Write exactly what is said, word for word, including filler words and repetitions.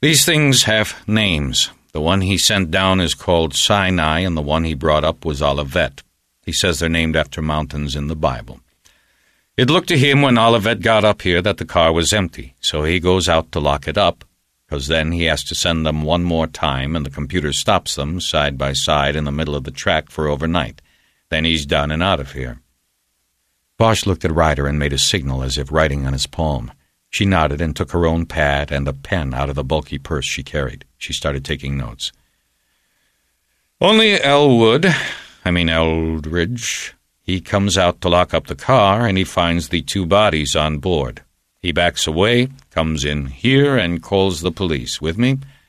These things have names. The one he sent down is called Sinai, and the one he brought up was Olivet. He says they're named after mountains in the Bible. It looked to him when Olivet got up here that the car was empty, so he goes out to lock it up, because then he has to send them one more time, and the computer stops them side by side in the middle of the track for overnight. Then he's done and out of here. Bosch looked at Ryder and made a signal as if writing on his palm. She nodded and took her own pad and a pen out of the bulky purse she carried. She started taking notes. Only Elwood, I mean Eldridge, he comes out to lock up the car, and he finds the two bodies on board. He backs away, comes in here, and calls the police. With me?